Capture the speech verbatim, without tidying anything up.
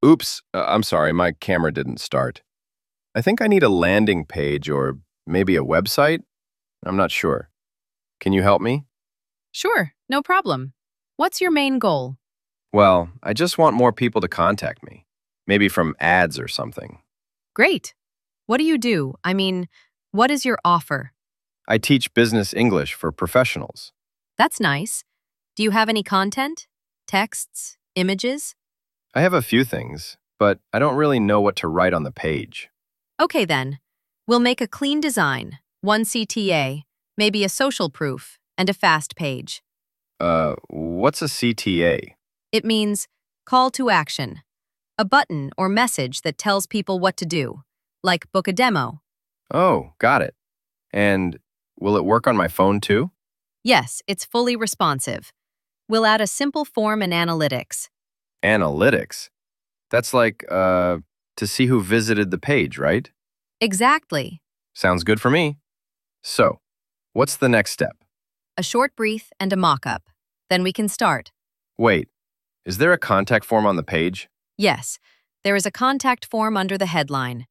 Oops, uh, I'm sorry, my camera didn't start. I think I need a landing page or maybe a website. I'm not sure. Can you help me? Sure, no problem. What's your main goal? Well, I just want more people to contact me. Maybe from ads or something. Great. What do you do? I mean, what is your offer? I teach business English for professionals. That's nice. Do you have any content? Texts? Images? I have a few things, but I don't really know what to write on the page. Okay then. We'll make a clean design, one C T A, maybe a social proof, and a fast page. Uh, what's a C T A? It means call to action, a button or message that tells people what to do, like book a demo. Oh, got it. And will it work on my phone too? Yes, it's fully responsive. We'll add a simple form and analytics. Analytics. That's like, uh, to see who visited the page, right? Exactly. Sounds good for me. So, what's the next step? A short brief and a mock-up. Then we can start. Wait, is there a contact form on the page? Yes, there is a contact form under the headline.